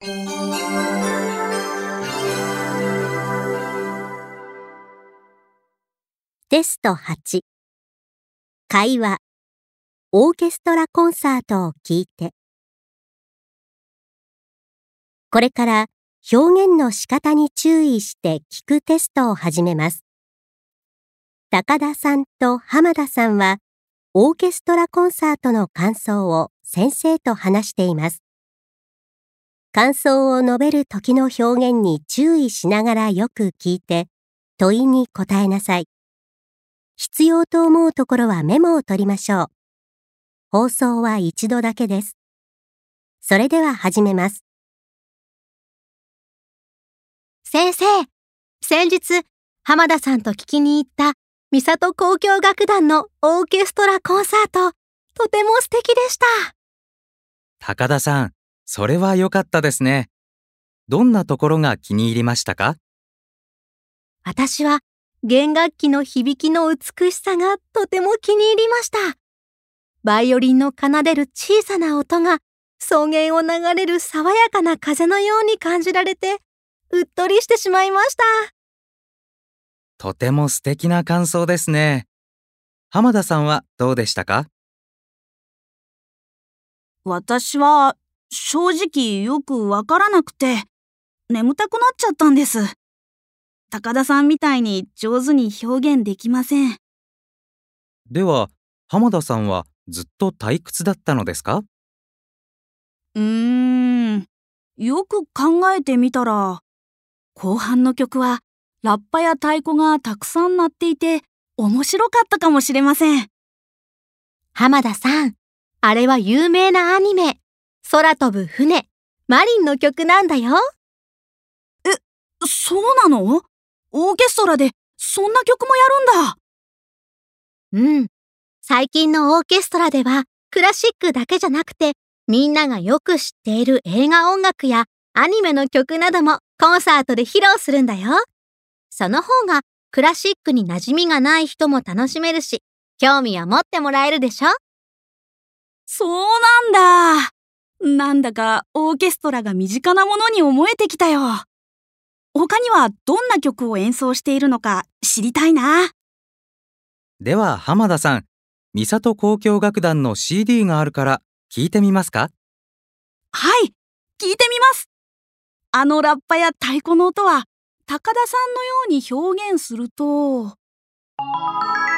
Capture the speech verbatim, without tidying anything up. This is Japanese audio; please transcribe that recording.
テストはち。会話。オーケストラコンサートを聞いて。これから表現の仕方に注意して聞くテストを始めます。高田さんと浜田さんはオーケストラコンサートの感想を先生と話しています。感想を述べる時の表現に注意しながらよく聞いて問いに答えなさい。必要と思うところはメモを取りましょう。放送は一度だけです。それでは始めます。 先生、先日、浜田さんと聞きに行った三郷交響楽団のオーケストラコンサート、とても素敵でした。 高田さん、それは良かったですね。どんなところが気に入りましたか？ 私は弦楽器の響きの美しさがとても気に入りました。バイオリンの奏でる小さな音が草原を流れる爽やかな風のように感じられて、うっとりしてしまいました。 とても素敵な感想ですね。浜田さんはどうでしたか？ 私は正直よくわからなくて眠たくなっちゃったんです。高田さんみたいに上手に表現できません。 では、浜田さんはずっと退屈だったのですか？ うーん、よく考えてみたら、後半の曲はラッパや太鼓がたくさん鳴っていて面白かったかもしれません。 浜田さん、あれは有名なアニメ、空飛ぶ船、マリンの曲なんだよ。 え、そうなの？オーケストラでそんな曲もやるんだ。 うん。最近のオーケストラではクラシックだけじゃなくて、みんながよく知っている映画音楽やアニメの曲などもコンサートで披露するんだよ。その方がクラシックに馴染みがない人も楽しめるし、興味を持ってもらえるでしょ？ そうなんだ。なんだかオーケストラが身近なものに思えてきたよ。他にはどんな曲を演奏しているのか知りたいな。 では浜田さん、三郷交響楽団の シーディー があるから聞いてみますか？ はい、聞いてみます。あのラッパや太鼓の音は高田さんのように表現すると。